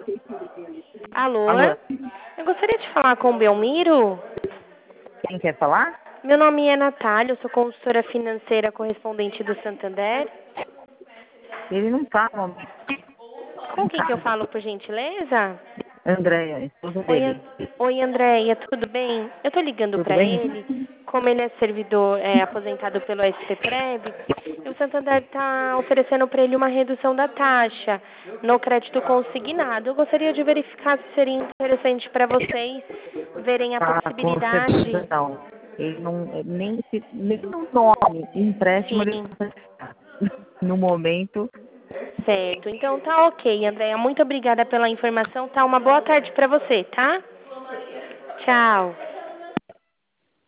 Alô? Alô, Eu gostaria de falar com o Belmiro. quem quer falar? Meu nome é Natália, eu sou consultora financeira correspondente do Santander. Ele não tá no momento Com em quem que eu casa. falo, por gentileza? Andréia, esposa Oi, dele. Oi, Andréia, tudo bem? Eu tô ligando Tudo para bem? ele, como ele é servidor aposentado pelo SPPREV, e o Santander está oferecendo para ele uma redução da taxa no crédito consignado. Eu gostaria de verificar se seria interessante para vocês verem a Ah, com certeza possibilidade. não. Ele não, nem no nome, empréstimo ele Sim, não vai ficar. No momento, certo. Então tá ok, Andréia. Muito obrigada pela informação. Tá, uma boa tarde para você, tá? Tchau.